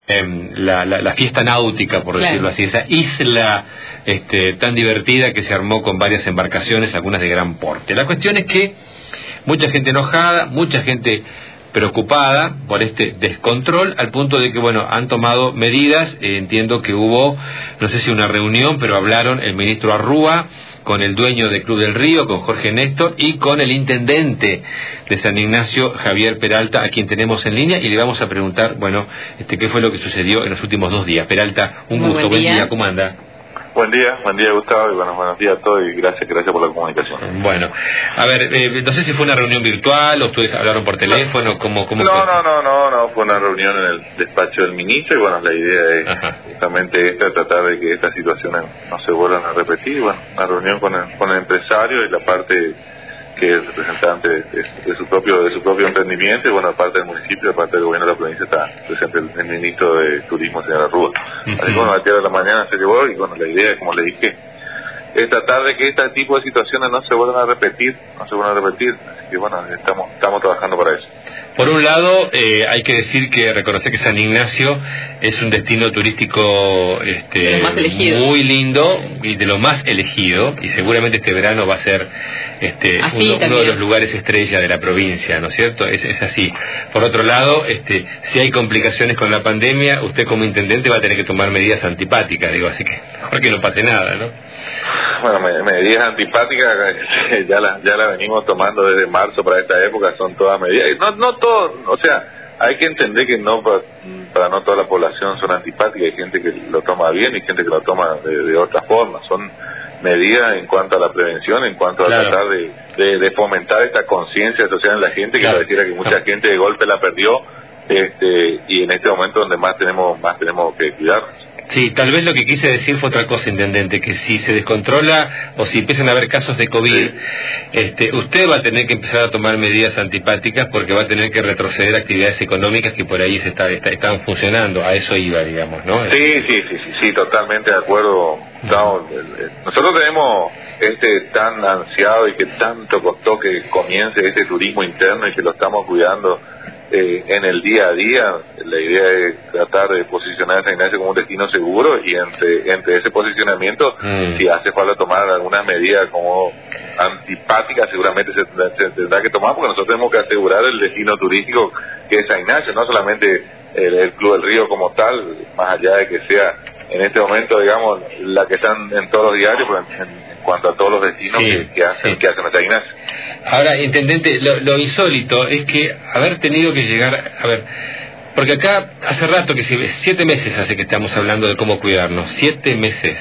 la fiesta náutica, por decirlo así, esa isla tan divertida que se armó con varias embarcaciones, algunas de gran porte. La cuestión es que mucha gente enojada, mucha gente preocupada por este descontrol, al punto de que, bueno, han tomado medidas. Entiendo que hubo, no sé si una reunión, pero hablaron el ministro Arrúa con el dueño del Club del Río, con Jorge Néstor, y con el intendente de San Ignacio, Javier Peralta, a quien tenemos en línea, y le vamos a preguntar, bueno, qué fue lo que sucedió en los últimos 2 días. Peralta, un gusto, buen día, ¿cómo anda? Buen día Gustavo, y buenos días a todos, y gracias por la comunicación. Bueno, a ver, no sé si fue una reunión virtual o ustedes hablaron por teléfono, ¿cómo fue? No, fue una reunión en el despacho del ministro, y bueno, la idea es justamente tratar de que estas situaciones no se vuelvan a repetir. Bueno, una reunión con el empresario y la parte que es representante de su propio emprendimiento, y bueno, aparte del municipio, aparte del gobierno de la provincia, está presente el ministro de Turismo, señor Arrúa. Así que bueno, a las 10 de la mañana se llevó, y bueno, la idea, como le dije, es tratar de que este tipo de situaciones no se vuelvan a repetir, así que bueno, estamos trabajando para eso. Por un lado, hay que decir que reconocer que San Ignacio es un destino turístico muy lindo y de lo más elegido, y seguramente este verano va a ser uno de los lugares estrella de la provincia, ¿no es cierto? Es así. Por otro lado, si hay complicaciones con la pandemia, usted como intendente va a tener que tomar medidas antipáticas, así que mejor que no pase nada, ¿no? Bueno, medidas antipáticas ya la venimos tomando desde marzo para esta época, son todas medidas. No todo, o sea, hay que entender que no para no toda la población son antipáticas, hay gente que lo toma bien y gente que lo toma de otra forma. Son medidas en cuanto a la prevención, en cuanto a tratar de fomentar esta conciencia social en la gente, que pareciera que mucha gente de golpe la perdió, y en este momento donde más tenemos que cuidarnos. Sí, tal vez lo que quise decir fue otra cosa, intendente, que si se descontrola o si empiezan a haber casos de COVID, usted va a tener que empezar a tomar medidas antipáticas, porque va a tener que retroceder actividades económicas que por ahí están funcionando. A eso iba, digamos, ¿no? Sí, totalmente de acuerdo. Nosotros tenemos tan ansiado y que tanto costó que comience este turismo interno, y que lo estamos cuidando en el día a día. La idea es tratar de posicionar a San Ignacio como un destino seguro, y entre ese posicionamiento, si hace falta tomar algunas medidas como antipáticas, seguramente se tendrá que tomar, porque nosotros tenemos que asegurar el destino turístico que es San Ignacio, no solamente el Club del Río como tal, más allá de que sea en este momento, digamos, la que están en todos los diarios, pero en cuanto a todos los destinos que hacen a San Ignacio. Ahora, intendente, lo insólito es que haber tenido que llegar, porque acá hace rato, 7 meses hace que estamos hablando de cómo cuidarnos, 7 meses,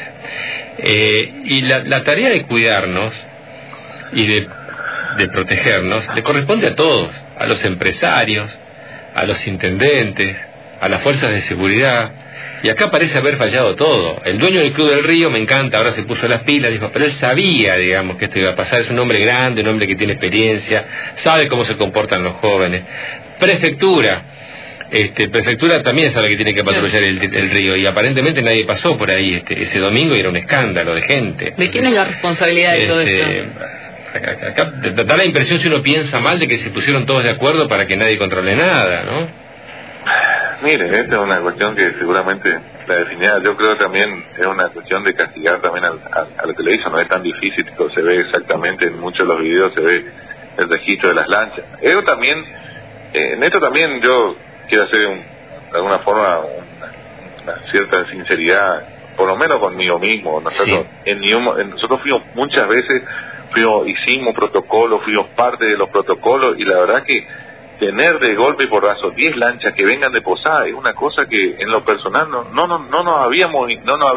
y la tarea de cuidarnos y de protegernos le corresponde a todos, a los empresarios, a los intendentes, a las fuerzas de seguridad. Y acá parece haber fallado todo. El dueño del Club del Río, me encanta, ahora se puso las pilas, dijo, pero él sabía, digamos, que esto iba a pasar. Es un hombre grande, un hombre que tiene experiencia, sabe cómo se comportan los jóvenes. Prefectura también sabe que tiene que patrullar el río, y aparentemente nadie pasó por ahí ese domingo, y era un escándalo de gente. ¿De quién es la responsabilidad de todo esto? Acá da la impresión, si uno piensa mal, de que se pusieron todos de acuerdo para que nadie controle nada, ¿no? Miren, esta es una cuestión que seguramente la definida, yo creo también es una cuestión de castigar también a lo que le hizo. No es tan difícil, se ve exactamente en muchos de los videos, se ve el registro de las lanchas. En esto también yo quiero hacer de alguna forma una cierta sinceridad, por lo menos conmigo mismo. Nosotros nosotros fuimos muchas veces, hicimos protocolos, fuimos parte de los protocolos, y la verdad que tener de golpe y porrazo 10 lanchas que vengan de Posada es una cosa que en lo personal no nos habíamos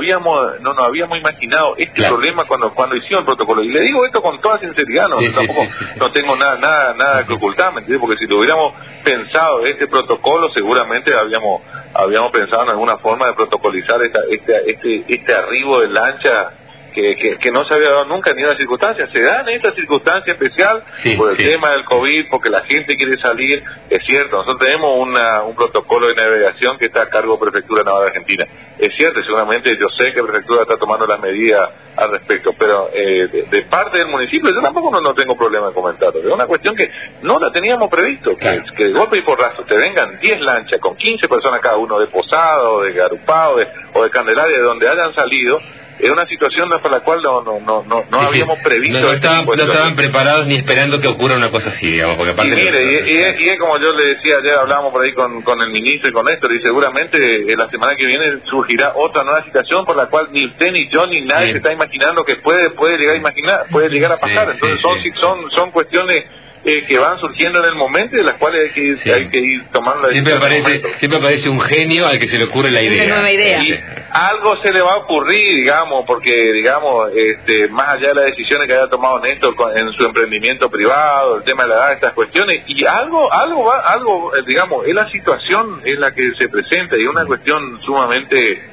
imaginado problema cuando hicimos el protocolo. Y le digo esto con toda sinceridad, no tengo nada que ocultar, ¿me entiendes? Porque si lo hubiéramos pensado este protocolo, seguramente habíamos pensado en alguna forma de protocolizar este arribo de lancha que no se había dado nunca ni una circunstancia. Se da en esta circunstancia especial por el tema del COVID, porque la gente quiere salir. Es cierto, nosotros tenemos un protocolo de navegación que está a cargo de Prefectura Naval Argentina. Es cierto, seguramente yo sé que Prefectura está tomando las medidas al respecto, pero de parte del municipio yo tampoco no tengo problema de comentarlo. Es una cuestión que no la teníamos previsto, que de golpe y porrazo te vengan 10 lanchas con 15 personas cada uno de Posada o de Garupá o de Candelaria, de donde hayan salido. Es una situación para la cual no habíamos previsto. No estaban preparados ni esperando que ocurra una cosa así, digamos, porque aparte... Y es como yo le decía ayer, hablábamos por ahí con el ministro y con Néstor, y seguramente la semana que viene surgirá otra nueva situación por la cual ni usted, ni yo, ni nadie se está imaginando que puede llegar a pasar. Entonces son cuestiones que van surgiendo en el momento y de las cuales hay que ir tomando la decisión. Siempre aparece un genio al que se le ocurre la idea. Una nueva idea. Y algo se le va a ocurrir, digamos, porque, digamos, más allá de las decisiones que haya tomado Néstor en su emprendimiento privado, el tema de la edad, estas cuestiones, y algo, digamos, es la situación en la que se presenta y es una cuestión sumamente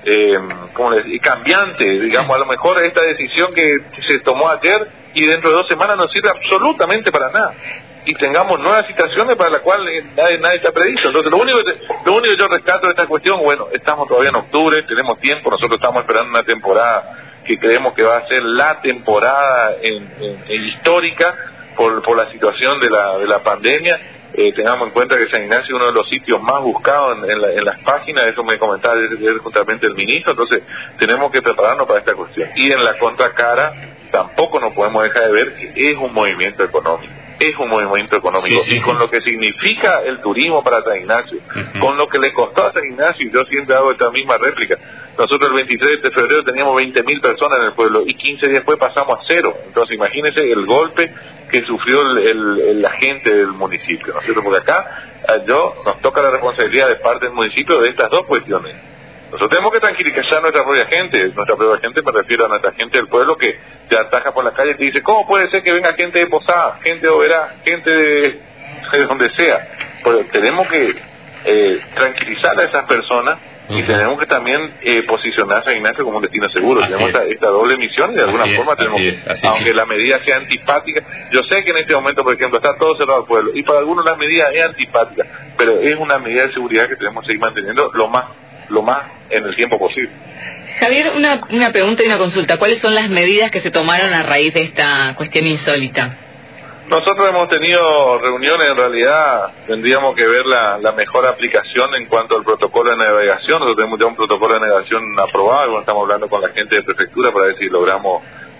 cambiante, digamos. A lo mejor esta decisión que se tomó ayer y dentro de 2 semanas no sirve absolutamente para nada y tengamos nuevas situaciones para las cuales nadie está previsto. Entonces lo único que yo rescato de esta cuestión, bueno, estamos todavía en octubre, tenemos tiempo, nosotros estamos esperando una temporada que creemos que va a ser la temporada histórica por la situación de la pandemia. Tengamos en cuenta que San Ignacio es uno de los sitios más buscados en las páginas, eso me comentaba justamente el ministro. Entonces tenemos que prepararnos para esta cuestión. Y en la contracara tampoco nos podemos dejar de ver que es un movimiento económico. Y con lo que significa el turismo para San Ignacio, con lo que le costó a San Ignacio, yo siempre hago esta misma réplica. Nosotros el 23 de febrero teníamos 20.000 personas en el pueblo y 15 días después pasamos a 0. Entonces imagínense el golpe que sufrió la gente del municipio, ¿no es cierto? Porque acá nos toca la responsabilidad de parte del municipio de estas dos cuestiones. Nosotros tenemos que tranquilizar a nuestra propia gente me refiero a nuestra gente del pueblo que te ataja por la calle y te dice, ¿cómo puede ser que venga gente de Posada, gente de Oberá, gente de donde sea? Pues tenemos que tranquilizar a esas personas y tenemos que también posicionar a San Ignacio como un destino seguro. Tenemos esta doble misión y de alguna forma tenemos, aunque la medida sea antipática, yo sé que en este momento, por ejemplo, está todo cerrado al pueblo y para algunos la medida es antipática, pero es una medida de seguridad que tenemos que seguir manteniendo lo más en el tiempo posible. Javier, una pregunta y una consulta. ¿Cuáles son las medidas que se tomaron a raíz de esta cuestión insólita? Nosotros hemos tenido reuniones, en realidad tendríamos que ver la mejor aplicación en cuanto al protocolo de navegación. Nosotros tenemos ya un protocolo de navegación aprobado y bueno, estamos hablando con la gente de prefectura para ver si logramos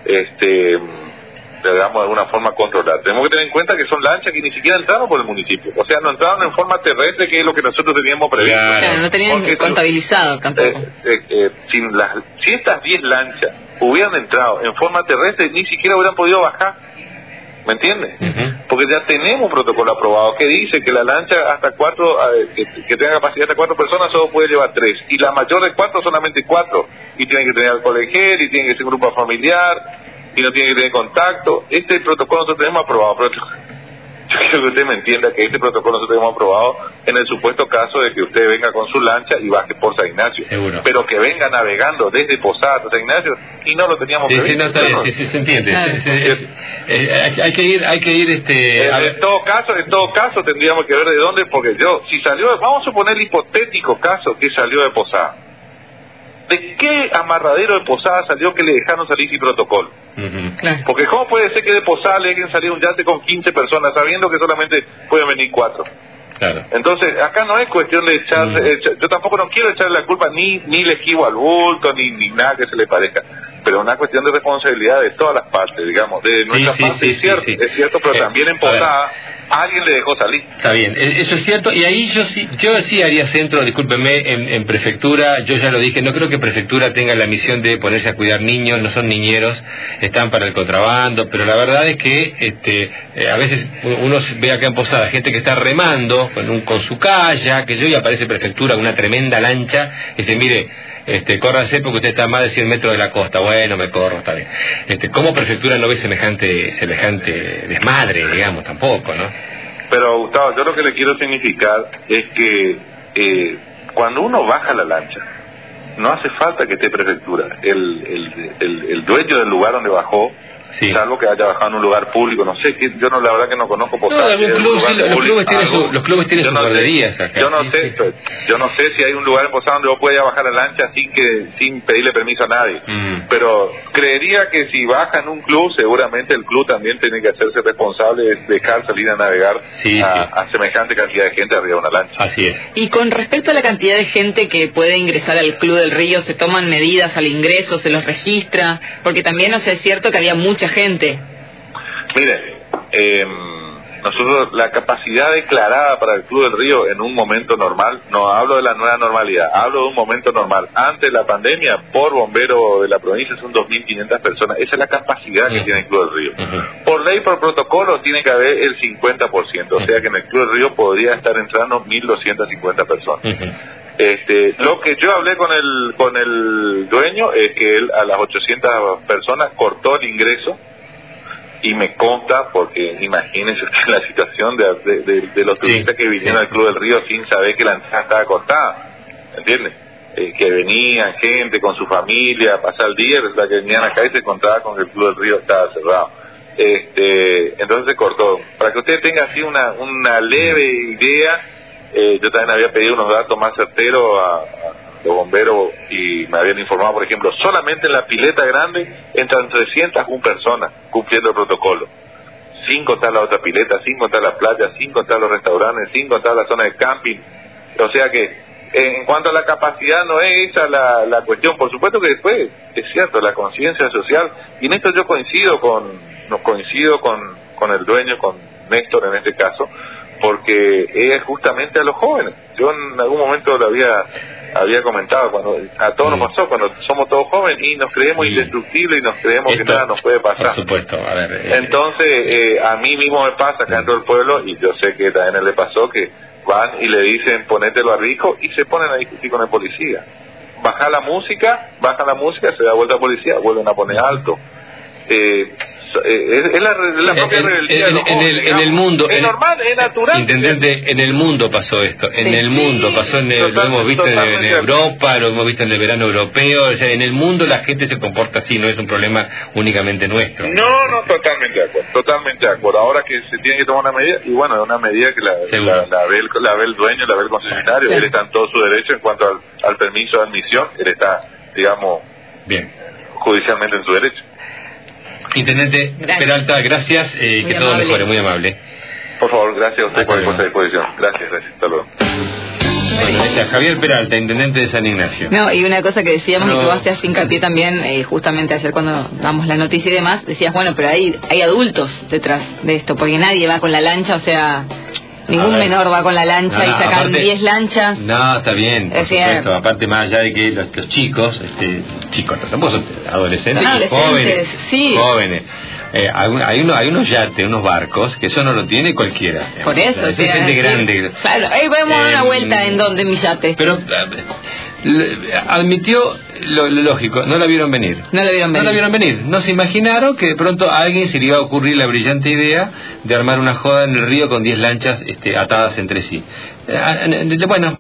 de alguna forma controlar. Tenemos que tener en cuenta que son lanchas que ni siquiera entraron por el municipio, o sea, no entraron en forma terrestre, que es lo que nosotros teníamos previsto. Claro, no tenían contabilizado tampoco. Si estas 10 lanchas hubieran entrado en forma terrestre, ni siquiera hubieran podido bajar, ¿me entiendes? Porque ya tenemos un protocolo aprobado que dice que la lancha hasta 4, que tenga capacidad hasta 4 personas solo puede llevar 3, y la mayor de 4 solamente 4, y tienen que tener alcohol en gel, y tienen que ser un grupo familiar, y no tiene que tener contacto. Este protocolo nosotros tenemos aprobado, pero yo quiero que usted me entienda que este protocolo nosotros tenemos aprobado en el supuesto caso de que usted venga con su lancha y baje por San Ignacio. Seguro. Pero que venga navegando desde Posada hasta San Ignacio, y no lo teníamos previsto. Se entiende. Hay que ir en todo caso tendríamos que ver de dónde, porque si salió, vamos a suponer el hipotético caso que salió de Posada. ¿De qué amarradero de Posada salió que le dejaron salir sin protocolo? Porque ¿cómo puede ser que de Posada le dejen salir un yate con 15 personas sabiendo que solamente pueden venir 4? Claro. Entonces, acá no es cuestión de echarse, yo tampoco no quiero echarle la culpa ni le esquivo al bulto, ni nada que se le parezca, pero una cuestión de responsabilidad de todas las partes, digamos, de nuestra parte, es cierto, pero también en Posada alguien le dejó salir. Está bien, eso es cierto, y ahí yo sí haría centro, discúlpeme, en prefectura. Yo ya lo dije, no creo que prefectura tenga la misión de ponerse a cuidar niños, no son niñeros, están para el contrabando, pero la verdad es que a veces uno ve acá en Posada gente que está remando con su kayak, y aparece prefectura, una tremenda lancha, y dice, mire, córrase porque usted está a más de 100 metros de la costa. Bueno, me corro, está bien. ¿Cómo prefectura no ve semejante desmadre, digamos, tampoco, no? Pero, Gustavo, yo lo que le quiero significar es que cuando uno baja la lancha, no hace falta que esté prefectura. El dueño del lugar donde bajó, sí, salvo que haya bajado en un lugar público, no sé, que yo no, la verdad que no conozco por no, los clubes tienen sus guarderías acá. Yo no sí, sé, sí. Yo no sé si hay un lugar en Posada donde vos puedas bajar la lancha sin pedirle permiso a nadie. Pero creería que si baja en un club, seguramente el club también tiene que hacerse responsable de dejar salir a navegar a semejante cantidad de gente arriba de una lancha. Así es. Y con respecto a la cantidad de gente que puede ingresar al Club del Río, ¿se toman medidas al ingreso, se los registra? Porque también, o sea, es cierto que había mucha gente. Mire, nosotros la capacidad declarada para el Club del Río en un momento normal, no hablo de la nueva normalidad, hablo de un momento normal. Antes de la pandemia, por bombero de la provincia son 2.500 personas. Esa es la capacidad que tiene el Club del Río. Por ley, por protocolo, tiene que haber el 50%. O sea que en el Club del Río podría estar entrando 1.250 personas. Lo que yo hablé con el dueño es que él a las 800 personas cortó el ingreso, y me consta, porque imagínense la situación de los turistas que vinieron al Club del Río sin saber que la entrada estaba cortada, ¿entiendes? Que venían gente con su familia a pasar el día, resulta que venían acá y se encontraban con que el Club del Río estaba cerrado. Entonces se cortó. Para que usted tenga así una leve idea, yo también había pedido unos datos más certeros a los bomberos y me habían informado, por ejemplo, solamente en la pileta grande entran 301 personas cumpliendo el protocolo, sin contar la otra pileta, sin contar la playa, sin contar los restaurantes, sin contar la zona de camping. O sea que en cuanto a la capacidad no es esa la cuestión. Por supuesto que después es cierto, la conciencia social, y en esto yo coincido con el dueño, con Néstor en este caso, porque es justamente a los jóvenes. Yo en algún momento lo había comentado, cuando a todos nos pasó, cuando somos todos jóvenes y nos creemos indestructibles y nos creemos que nada nos puede pasar. Por supuesto, a ver. Entonces, a mí mismo me pasa acá dentro del pueblo, y yo sé que también a él le pasó, que van y le dicen ponete el barbijo y se ponen a discutir con el policía. Baja la música, se da vuelta al policía, vuelven a poner alto. Es la propia rebeldía de los jóvenes, en el mundo es normal, es natural. Intendente, en el mundo pasó esto, en el mundo pasó, lo hemos visto en Europa, lo hemos visto en el verano europeo, o sea, en el mundo la gente se comporta así, no es un problema únicamente nuestro. No, totalmente de acuerdo. Ahora que se tiene que tomar una medida, y bueno, es una medida que la ve el dueño, la ve el concesionario, él está en todo su derecho en cuanto al permiso de admisión, él está, digamos, bien, judicialmente en su derecho. Intendente Peralta, gracias, que todo mejore, muy amable. Por favor, gracias a usted por esta disposición. Gracias, hasta luego. Bueno, decía Javier Peralta, intendente de San Ignacio. No, y una cosa que decíamos, y que vos te haces hincapié también, justamente ayer cuando damos la noticia y demás, decías, bueno, pero hay adultos detrás de esto, porque nadie va con la lancha, o sea, ningún menor va con la lancha y sacan 10 lanchas. No, está bien, por supuesto. Aparte, más allá de que los chicos, tampoco son adolescentes, jóvenes, jóvenes. Hay unos yates, unos barcos, que eso no lo tiene cualquiera. Por eso, es gente grande. Claro, ahí vamos a dar una vuelta en donde mi yate. Pero admitió lo lógico, no la vieron venir. No la vieron venir. No se imaginaron que de pronto a alguien se le iba a ocurrir la brillante idea de armar una joda en el río con 10 lanchas atadas entre sí. Bueno.